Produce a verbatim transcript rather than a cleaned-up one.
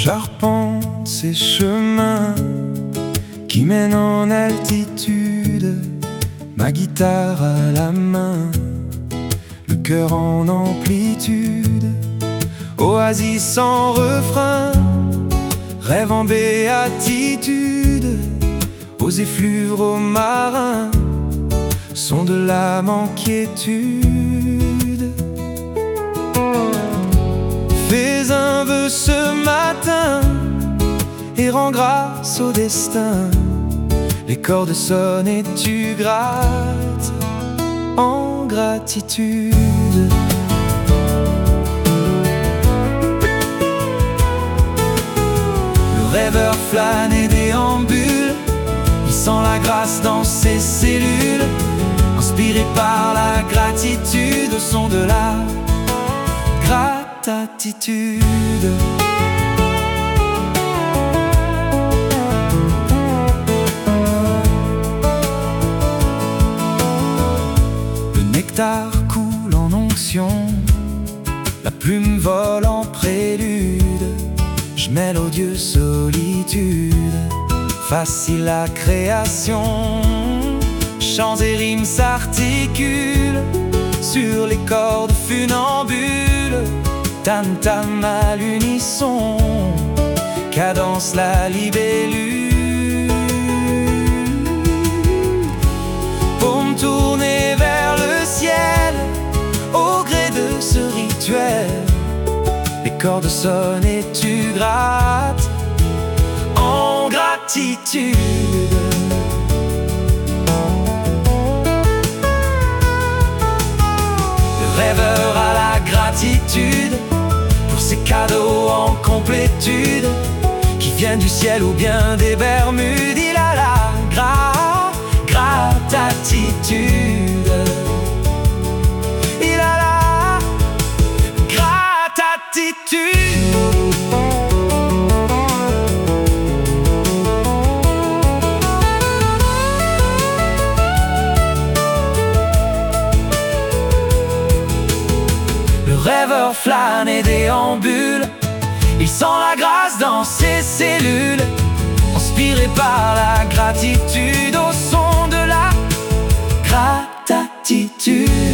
J'arpente ces chemins qui mènent en altitude, ma guitare à la main, le cœur en amplitude. Oasis sans refrain, rêve en béatitude, aux effluves, aux marins, son de l'âme en quiétude. Fais un vœu ce matin et rends grâce au destin. Les cordes sonnent et tu grattes en gratitude. Le rêveur flâne et déambule, il sent la grâce dans ses cellules, inspiré par la gratitude au son de la gratitude. Le nectar coule en onction, la plume vole en prélude. Je mélodieuse solitude, facile la création. Chants et rimes s'articulent sur les cordes funambules. Tam-tam à l'unisson, cadence la libellule. Paume tournée vers le ciel, au gré de ce rituel. Les cordes sonnent et tu grattes en gratitude. Le rêveur a la gratitude pour ses cadeaux en complétude, qui viennent du ciel ou bien des Bermudes. Il a la gra gratitude. Il a la gratitude. Le rêveur flâne et déambule, il sent la grâce dans ses cellules, inspiré par la gratitude au son de la gratitude.